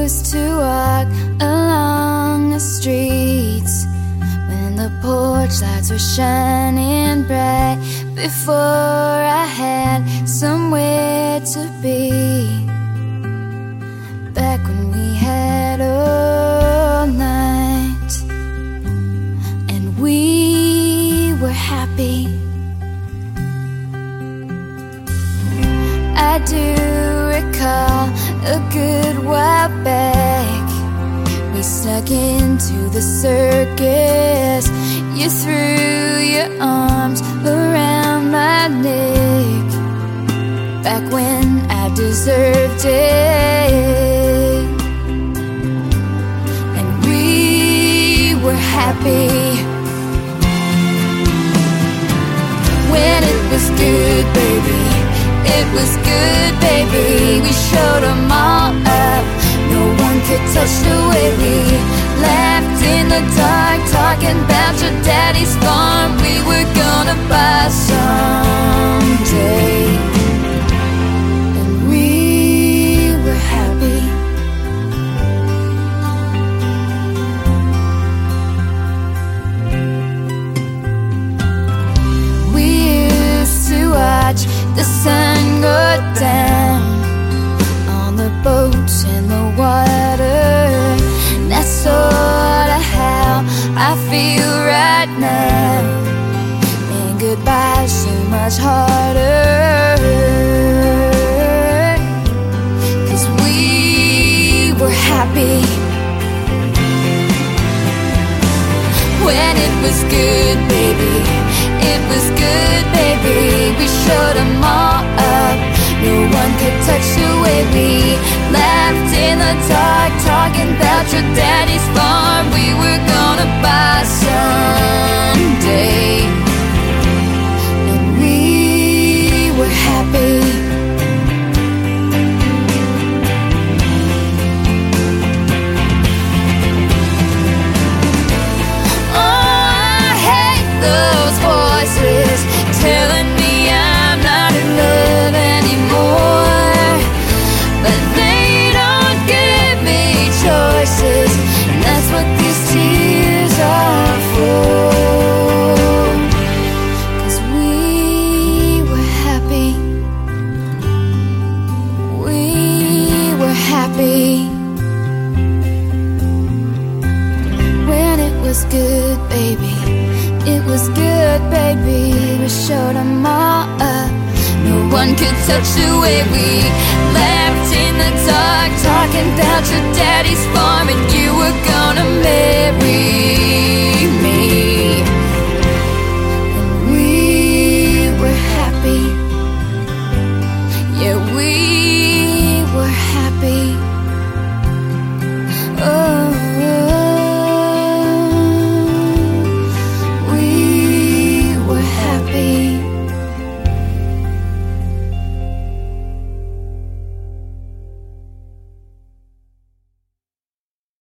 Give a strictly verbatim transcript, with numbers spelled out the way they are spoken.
used to walk along the streets when the porch lights were shining bright, before I had somewhere to be. Back when we had all night and we were happy. I do recall a good while back, we snuck into the circus. You threw your arms around my neck, back when I deserved it. And we were happy when it was good, baby. It was good, baby. We showed them all up. No one could touch the way we laughed in the dark, talking about your daddy's farm we were gonna buy someday. And we were happy. We used to watch the sun go down on the boats in the water. That's sort of how I feel right now, and goodbye's so much harder, 'cause we were happy when it was good, baby. It was good, baby. We showed them all up. No one could touch the way we laughed in the dark, talking about your daddy's farm we were gonna buy someday. And we were happy. Telling me I'm not in love anymore, but they don't give me choices, and that's what these tears are for. 'Cause we were happy. We were happy when it was good, baby. It was good, baby. We showed them all up. No one could touch the way we laughed in the dark, talking about your daddy's farm and you were gonna marry